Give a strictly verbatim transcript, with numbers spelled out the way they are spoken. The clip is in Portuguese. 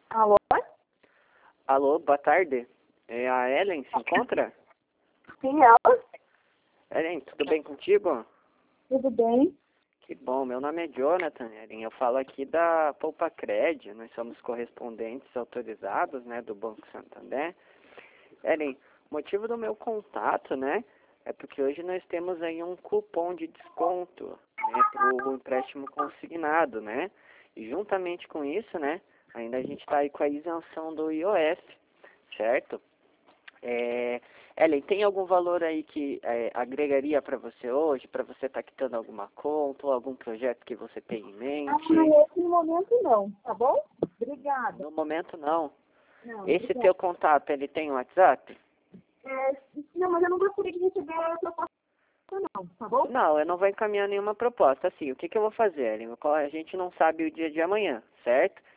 Alô? Alô, boa tarde. É a Ellen, se encontra? Sim, ela? Ellen, tudo bem contigo? Tudo bem? Que bom, meu nome é Jonathan, Ellen. Eu falo aqui da Poupa Cred, nós somos correspondentes autorizados, né, do Banco Santander. Ellen, o motivo do meu contato, né, é porque hoje nós temos aí um cupom de desconto, né, para o empréstimo consignado, né, e juntamente com isso, né, ainda a gente está aí com a isenção do I O F, certo? É, Ellen, tem algum valor aí que é, agregaria para você hoje, para você estar quitando alguma conta ou algum projeto que você tem em Ah, mente? nesse momento não, tá bom? Obrigada. No momento não. Não, Esse obrigada. teu contato, ele tem WhatsApp? É, não, mas eu não gostaria de receber a proposta não, tá bom? Não, eu não vou encaminhar nenhuma proposta. Assim, o que, que eu vou fazer, Ellen? A gente não sabe o dia de amanhã, certo?